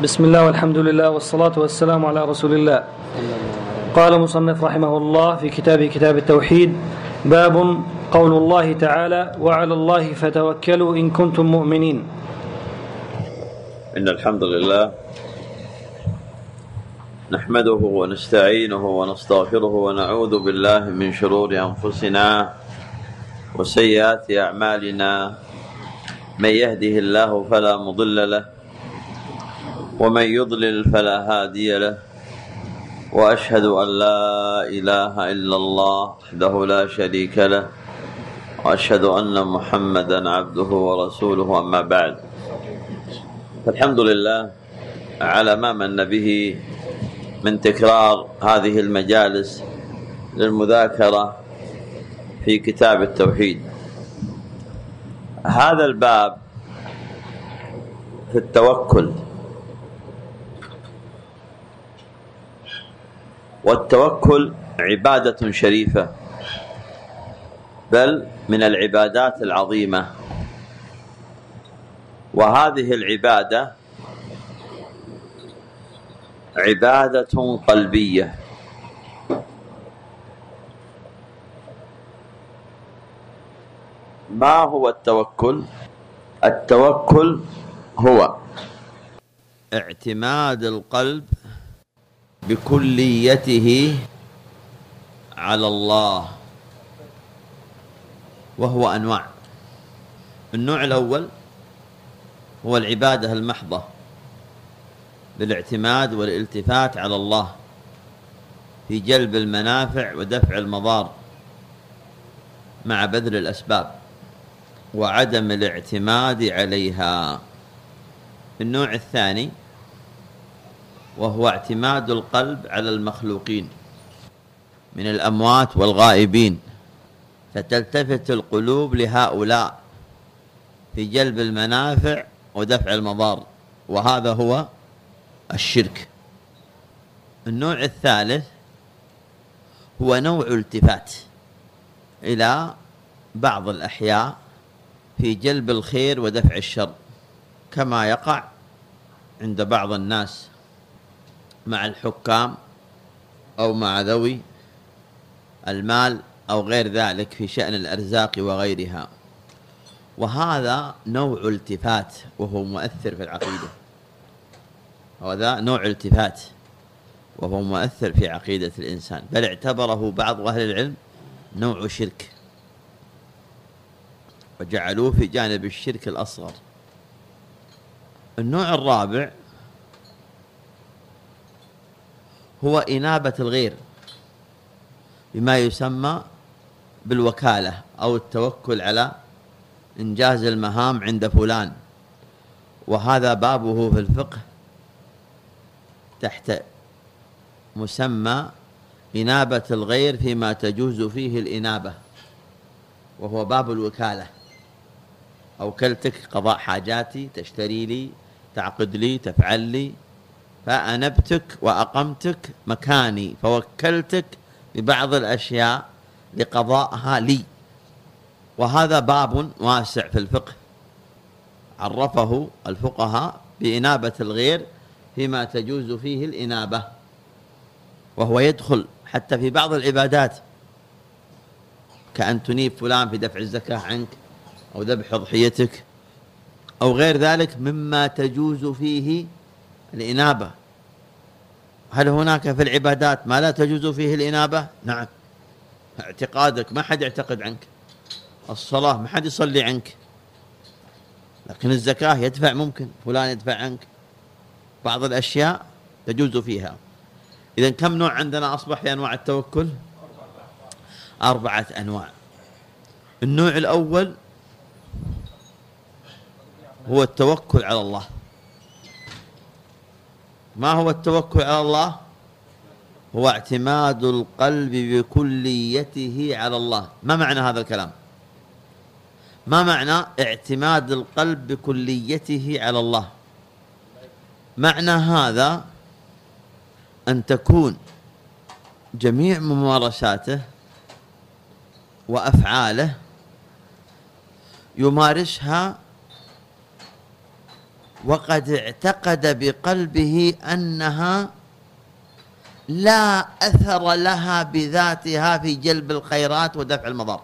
بسم الله والحمد لله والصلاة والسلام على رسول الله. قال مصنف رحمه الله في كتاب التوحيد: باب قول الله تعالى: وعلى الله فتوكلوا إن كنتم مؤمنين. إن الحمد لله نحمده ونستعينه ونستغفره ونعوذ بالله من شرور أنفسنا وسيئات أعمالنا. من يهده الله فلا مضل له ومن يضلل فلا هادي له، وأشهد أن لا إله إلا الله وحده لا شريك له، وأشهد أن محمدا عبده ورسوله. أما بعد، فالحمد لله على ما من به من تكرار هذه المجالس للمذاكرة في كتاب التوحيد. هذا الباب في التوكل، والتوكل عبادة شريفة، بل من العبادات العظيمة. وهذه العبادة عبادة قلبية. ما هو التوكل؟ التوكل هو اعتماد القلب بكليته على الله، وهو أنواع. النوع الأول هو العبادة المحضة بالاعتماد والالتفات على الله في جلب المنافع ودفع المضار مع بذل الأسباب وعدم الاعتماد عليها. النوع الثاني وهو اعتماد القلب على المخلوقين من الأموات والغائبين، فتلتفت القلوب لهؤلاء في جلب المنافع ودفع المضار، وهذا هو الشرك. النوع الثالث هو نوع التفات إلى بعض الأحياء في جلب الخير ودفع الشر، كما يقع عند بعض الناس مع الحكام أو مع ذوي المال أو غير ذلك في شأن الأرزاق وغيرها. وهذا نوع التفات وهو مؤثر في العقيدة. هذا نوع التفات وهو مؤثر في عقيدة الإنسان، بل اعتبره بعض أهل العلم نوع شرك، وجعلوه في جانب الشرك الأصغر. النوع الرابع هو إنابة الغير بما يسمى بالوكالة أو التوكل على إنجاز المهام عند فلان، وهذا بابه في الفقه تحت مسمى إنابة الغير فيما تجوز فيه الإنابة، وهو باب الوكالة. أوكلتك قضاء حاجاتي، تشتري لي، تعقد لي، تفعل لي، فأنبتك وأقمتك مكاني، فوكلتك ببعض الأشياء لقضاءها لي. وهذا باب واسع في الفقه عرفه الفقهاء بإنابة الغير فيما تجوز فيه الإنابة، وهو يدخل حتى في بعض العبادات، كأن تنيب فلان في دفع الزكاة عنك أو ذبح أضحيتك أو غير ذلك مما تجوز فيه الإنابة. هل هناك في العبادات ما لا تجوز فيه الإنابة؟ نعم. اعتقادك ما حد يعتقد عنك، الصلاة ما حد يصلي عنك، لكن الزكاة يدفع، ممكن فلان يدفع عنك، بعض الأشياء تجوز فيها. إذن كم نوع عندنا أصبح في أنواع التوكل؟ 4 أنواع. النوع الأول هو التوكل على الله. ما هو التوكل على الله؟ هو اعتماد القلب بكليته على الله. ما معنى هذا الكلام؟ ما معنى اعتماد القلب بكليته على الله؟ معنى هذا أن تكون جميع ممارساته وأفعاله يمارسها وقد اعتقد بقلبه أنها لا أثر لها بذاتها في جلب الخيرات ودفع المضار.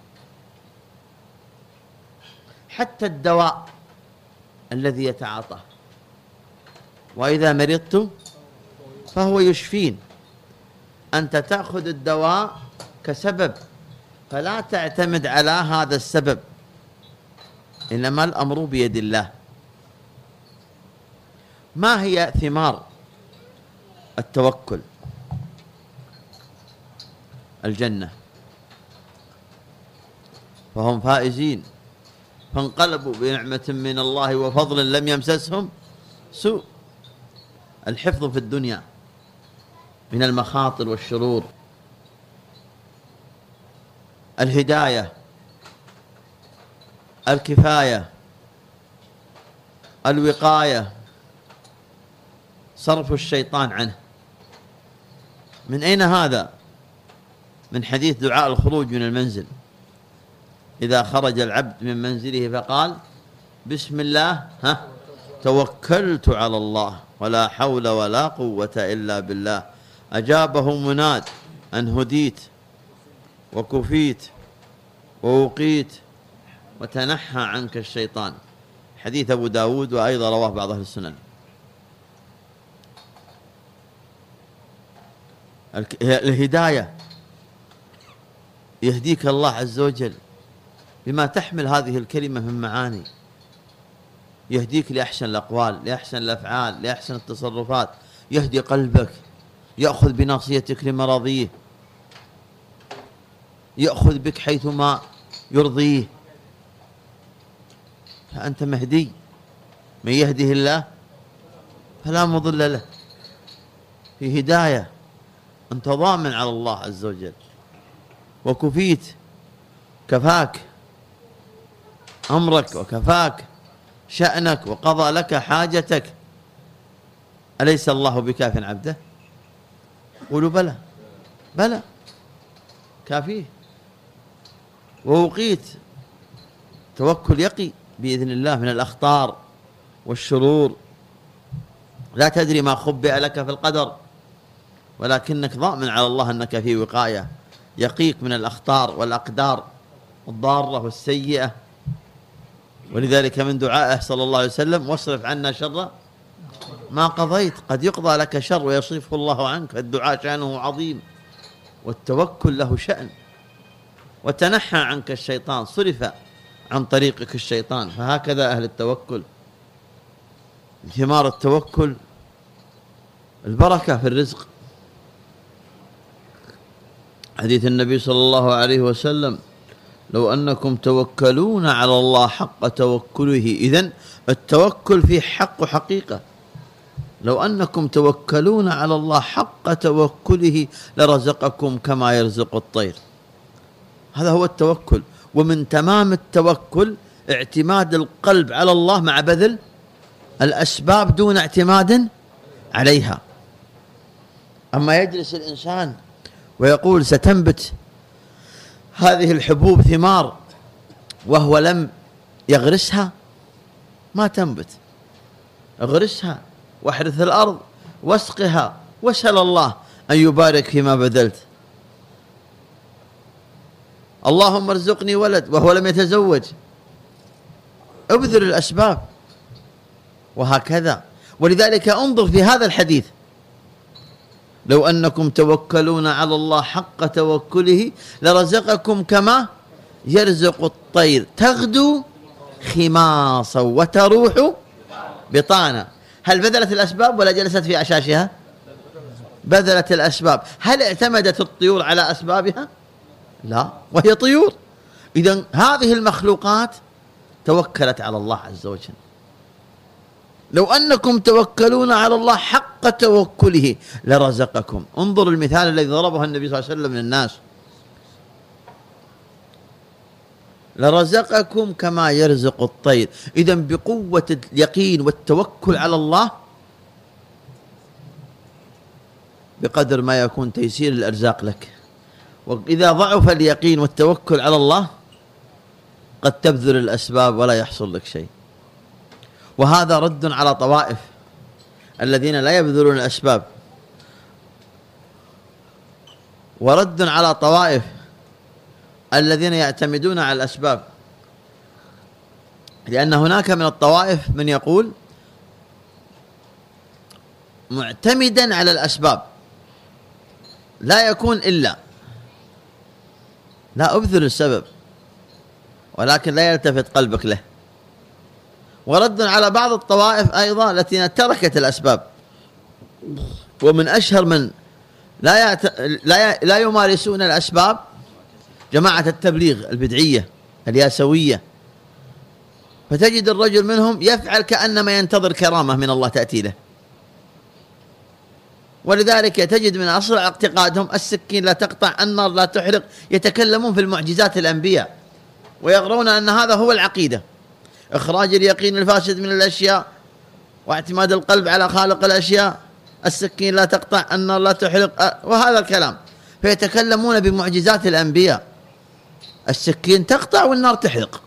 حتى الدواء الذي يتعاطاه، وإذا مرضت فهو يشفين، أنت تأخذ الدواء كسبب، فلا تعتمد على هذا السبب، إنما الأمر بيد الله. ما هي ثمار التوكل؟ الجنة، فهم فائزين، فانقلبوا بنعمة من الله وفضل لم يمسسهم سوء. الحفظ في الدنيا من المخاطر والشرور، الهداية، الكفاية، الوقاية، صرف الشيطان عنه. من أين هذا؟ من حديث دعاء الخروج من المنزل، إذا خرج العبد من منزله فقال بسم الله توكلت على الله ولا حول ولا قوة إلا بالله، أجابه مناد أن هديت وكفيت ووقيت وتنحى عنك الشيطان. حديث أبو داود، وأيضا رواه بعض أهل السنن. الهداية، يهديك الله عز وجل بما تحمل هذه الكلمة من معاني، يهديك لأحسن الأقوال، لأحسن الأفعال، لأحسن التصرفات، يهدي قلبك، يأخذ بناصيتك لمراضيه، يأخذ بك حيثما يرضيه، فأنت مهدي. من يهده الله فلا مضل له، في هداية، أنت ضامن على الله عز وجل. وكفيت، كفاك أمرك وكفاك شأنك وقضى لك حاجتك. أليس الله بكاف عبده؟ قولوا بلى، بلى كافيه. ووقيت، توكل يقي بإذن الله من الأخطار والشرور، لا تدري ما خبئ لك في القدر، ولكنك ضامن على الله أنك في وقاية، يقيك من الأخطار والأقدار الضارة والسيئة. ولذلك من دعائه صلى الله عليه وسلم واصرف عنا شر ما قضيت، قد يقضى لك شر ويصرفه الله عنك. الدعاء شأنه عظيم، والتوكل له شأن. وتنحى عنك الشيطان، صرف عن طريقك الشيطان. فهكذا أهل التوكل. ثمار التوكل البركة في الرزق. حديث النبي صلى الله عليه وسلم لو أنكم توكلون على الله حق توكله. إذن التوكل فيه حق وحقيقة. لو أنكم توكلون على الله حق توكله لرزقكم كما يرزق الطير. هذا هو التوكل. ومن تمام التوكل اعتماد القلب على الله مع بذل الأسباب دون اعتماد عليها. أما يجلس الإنسان ويقول ستنبت هذه الحبوب ثمار وهو لم يغرسها، ما تنبت. اغرسها واحرث الأرض واسقها واسأل الله أن يبارك فيما بذلت. اللهم ارزقني ولد وهو لم يتزوج، ابذل الأسباب. وهكذا. ولذلك انظر في هذا الحديث لو أنكم توكلون على الله حق توكله لرزقكم كما يرزق الطير تغدو خماصا وتروح بطانا. هل بذلت الأسباب ولا جلست في أشاشها؟ بذلت الأسباب. هل اعتمدت الطيور على أسبابها؟ لا، وهي طيور. إذن هذه المخلوقات توكلت على الله عز وجل. لو أنكم توكلون على الله حق توكله لرزقكم. انظر المثال الذي ضربه النبي صلى الله عليه وسلم للناس. لرزقكم كما يرزق الطير. إذن بقوة اليقين والتوكل على الله بقدر ما يكون تيسير الأرزاق لك. وإذا ضعف اليقين والتوكل على الله قد تبذل الأسباب ولا يحصل لك شيء. وهذا رد على طوائف الذين لا يبذلون الأسباب، ورد على طوائف الذين يعتمدون على الأسباب، لأن هناك من الطوائف من يقول معتمدا على الأسباب لا يكون إلا، لا أبذل السبب ولكن لا يلتفت قلبك له. ورد على بعض الطوائف أيضا التي تركت الأسباب، ومن أشهر من لا يمارسون الأسباب جماعة التبليغ البدعية الياسوية، فتجد الرجل منهم يفعل كأنما ينتظر كرامة من الله تأتي له. ولذلك تجد من أصل اعتقادهم السكين لا تقطع، النار لا تحرق، يتكلمون في المعجزات الأنبياء ويغرون أن هذا هو العقيدة، إخراج اليقين الفاسد من الأشياء واعتماد القلب على خالق الأشياء، السكين لا تقطع، النار لا تحرق، وهذا الكلام. فيتكلمون بمعجزات الأنبياء، السكين تقطع والنار تحرق،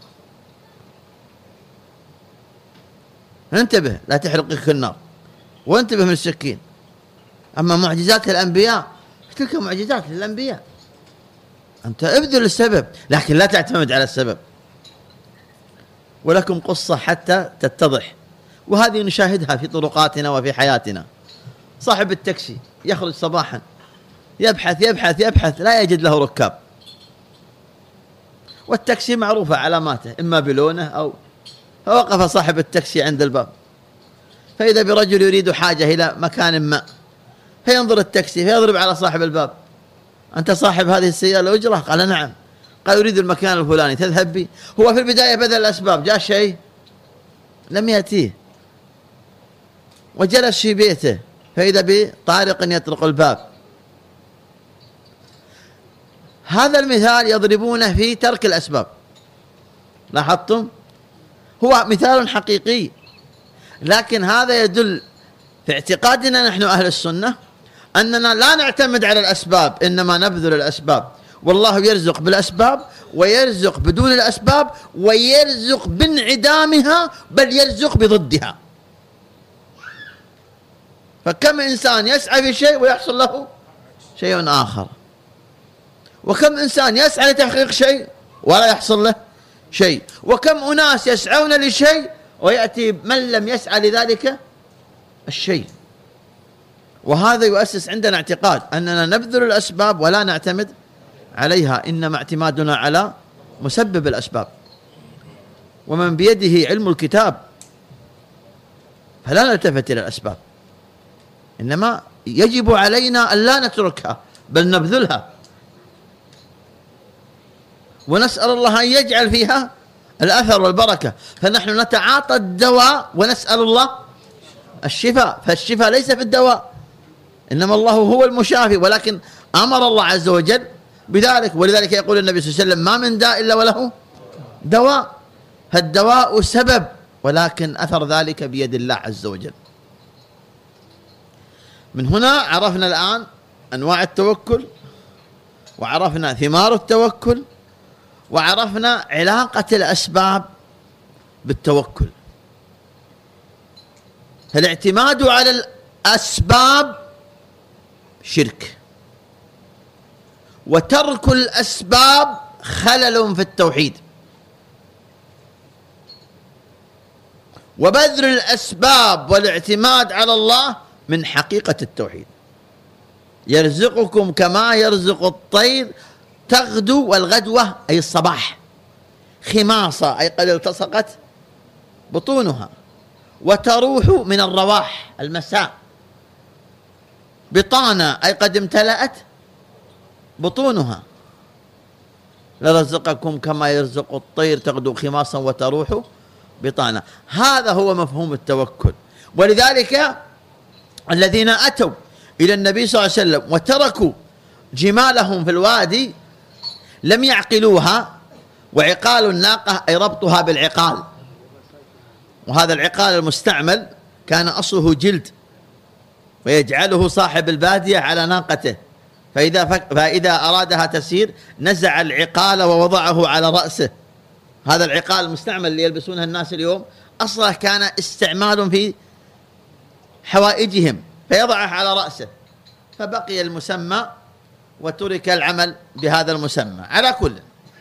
انتبه لا تحرقك النار وانتبه من السكين. أما معجزات الأنبياء تلك معجزات الأنبياء، أنت ابذل السبب لكن لا تعتمد على السبب. ولكم قصة حتى تتضح، وهذه نشاهدها في طرقاتنا وفي حياتنا. صاحب التاكسي يخرج صباحا يبحث يبحث يبحث لا يجد له ركاب، والتاكسي معروفة علاماته إما بلونه أو، فوقف صاحب التاكسي عند الباب، فإذا برجل يريد حاجة إلى مكان ما، فينظر التاكسي فيضرب على صاحب الباب: أنت صاحب هذه السيارة أجرة؟ قال: نعم. قال: أريد المكان الفلاني، تذهب بي؟ هو في البداية بذل الأسباب، جاء شيء لم يأتيه، وجلس في بيته فإذا بطارق يطرق الباب. هذا المثال يضربونه في ترك الأسباب، لاحظتم؟ هو مثال حقيقي، لكن هذا يدل في اعتقادنا نحن أهل السنة أننا لا نعتمد على الأسباب، إنما نبذل الأسباب. والله يرزق بالأسباب ويرزق بدون الأسباب ويرزق بانعدامها، بل يرزق بضدها. فكم إنسان يسعى في شيء ويحصل له شيء آخر، وكم إنسان يسعى لتحقيق شيء ولا يحصل له شيء، وكم أناس يسعون لشيء ويأتي من لم يسعى لذلك الشيء. وهذا يؤسس عندنا اعتقاد أننا نبذل الأسباب ولا نعتمد عليها، إنما اعتمادنا على مسبب الأسباب. ومن بيده علم الكتاب فلا نلتفت إلى الأسباب، إنما يجب علينا أن لا نتركها بل نبذلها، ونسأل الله أن يجعل فيها الأثر والبركة. فنحن نتعاطى الدواء ونسأل الله الشفاء، فالشفاء ليس في الدواء، إنما الله هو المشافي، ولكن أمر الله عز وجل بذلك. ولذلك يقول النبي صلى الله عليه وسلم: ما من داء إلا وله دواء. فالدواء سبب، ولكن أثر ذلك بيد الله عز وجل. من هنا عرفنا الآن أنواع التوكل، وعرفنا ثمار التوكل، وعرفنا علاقة الأسباب بالتوكل. فالاعتماد على الأسباب شرك، وترك الأسباب خلل في التوحيد، وبذل الأسباب والاعتماد على الله من حقيقة التوحيد. يرزقكم كما يرزق الطير تغدو، والغدوة أي الصباح، خماصة أي قد التصقت بطونها، وتروح من الرواح المساء، بطانة أي قد امتلأت بطونها. لرزقكم كما يرزق الطير تغدو خماصا وتروح بطانة. هذا هو مفهوم التوكل. ولذلك الذين أتوا إلى النبي صلى الله عليه وسلم وتركوا جمالهم في الوادي لم يعقلوها، وعقال الناقة أي ربطها بالعقال، وهذا العقال المستعمل كان أصله جلد، ويجعله صاحب البادية على ناقته، فإذا أرادها تسير نزع العقال ووضعه على رأسه. هذا العقال المستعمل اللي يلبسونه الناس اليوم أصلا كان استعمال في حوائجهم فيضعه على رأسه، فبقي المسمى وترك العمل بهذا المسمى. على كل،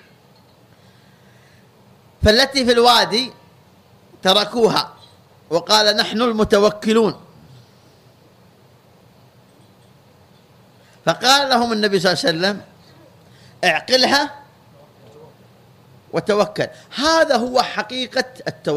فالتي في الوادي تركوها وقال نحن المتوكلون، فقال لهم النبي صلى الله عليه وسلم اعقلها وتوكل. هذا هو حقيقة التوكل.